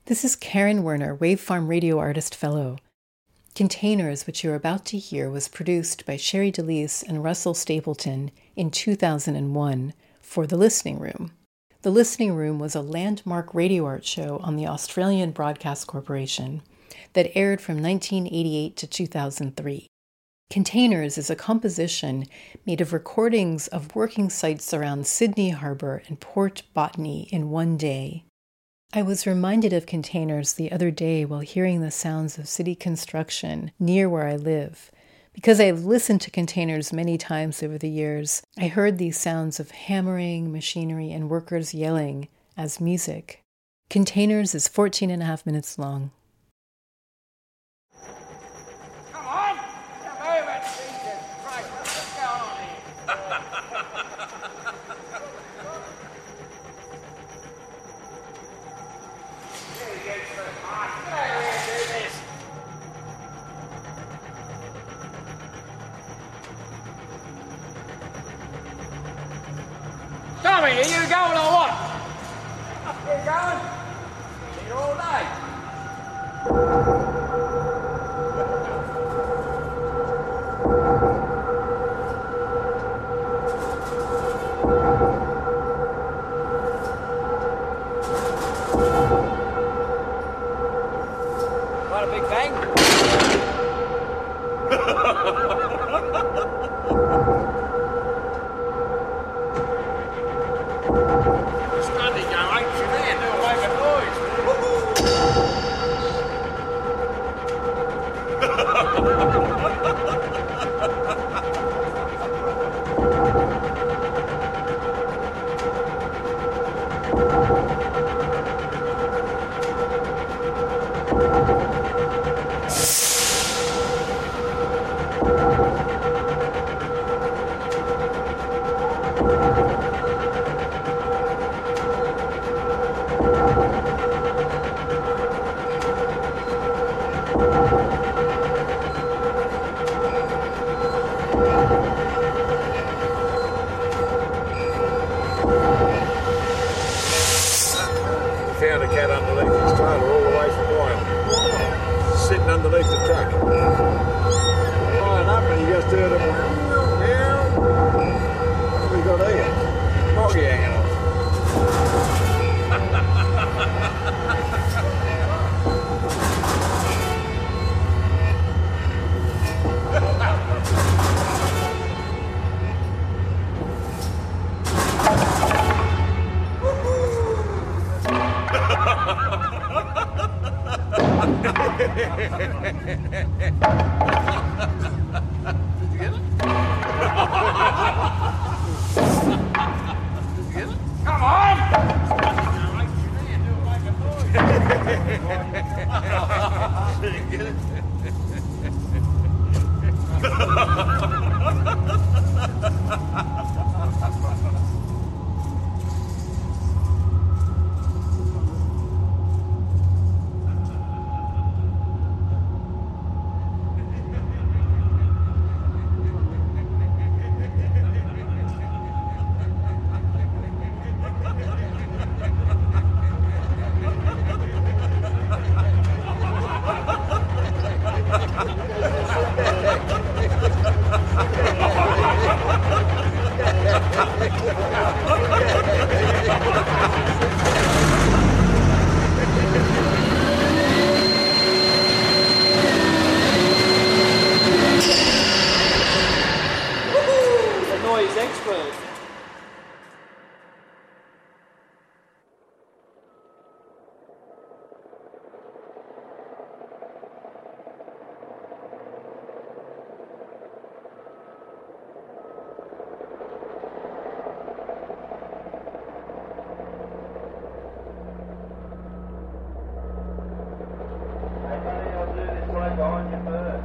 This is Karen Werner, Waveform Radio Artist Fellow. Containers, which you're about to hear, was produced by Sherry DeLise and Russell Stapleton in 2001 for The Listening Room. The Listening Room was a landmark radio art show on the Australian Broadcast Corporation that aired from 1988 to 2003. Containers is a composition made of recordings of working sites around Sydney Harbour and Port Botany in one day. I was reminded of Containers the other day while hearing the sounds of city construction near where I live. Because I've listened to Containers many times over the years, I heard these sounds of hammering, machinery, and workers yelling as music. Containers is 14.5 minutes long. Come on! Move it, Jesus Christ! What's going on here? Tommy, are you going or what? You going? Here all day. What a big bang. Strandy go ancient there and do a wave of noise. Found a cat underneath his trailer all the way from Wyoming. Sitting underneath the truck. Flying up and he just heard him meow. What have we got here? Moggy hanging off. Come on! Did you get it? The noise expert. I'll do this right behind you first.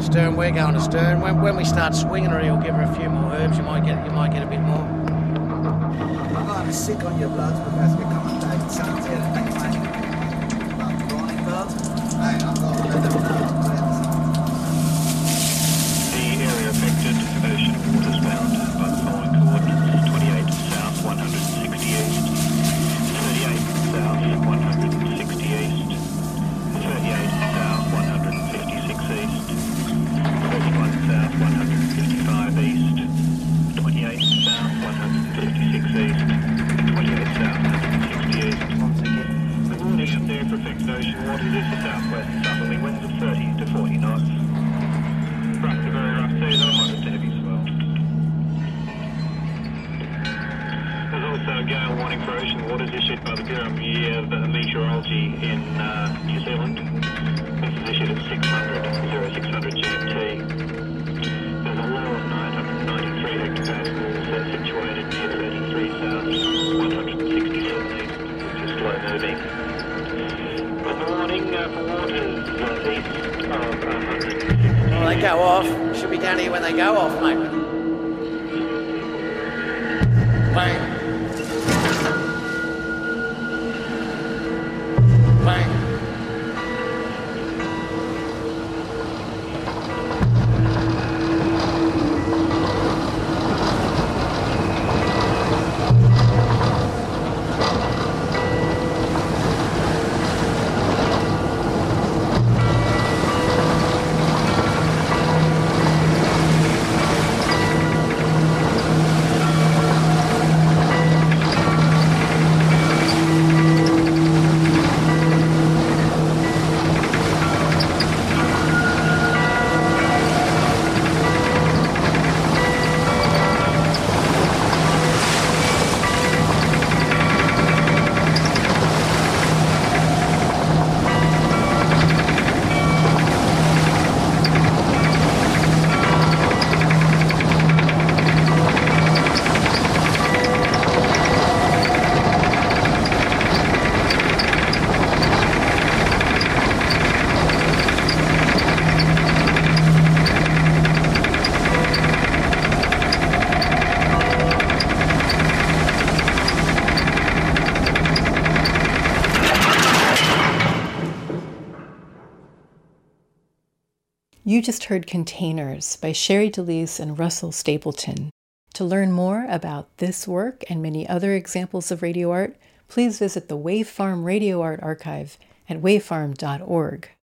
astern, we're going astern. When we start swinging her, he'll give her a few more herbs. You might get a bit more. I'm going sick on your bloods because we're coming back to San Diego and make money. Prawning birds. I'm going to let them know. The area affected, ocean waters bound by the following coordinates: 28 south, 160 east, 38 south, 160 east, 38 south, 156 east, 41 south, 155 east, 28 south, 156 east, 28 south, 160 east. The warning up there for affected ocean waters is the southwest southerly winds of 30 to 40 knots. Rough to very rough seas on moderate to heavy swell. There's also a gale warning for ocean waters issued by the Bureau of Meteorology in New Zealand. This is issued at 0600 GMT. There's a low of 993 hectopascals situated near 33 south, 167 east, which is slow moving. Good morning for waters east of 160. Well, they go off. Should be down here when they go off, mate. Bang. Bang. You just heard Containers by Sherry DeLise and Russell Stapleton. To learn more about this work and many other examples of radio art, please visit the Wave Farm Radio Art Archive at wavefarm.org.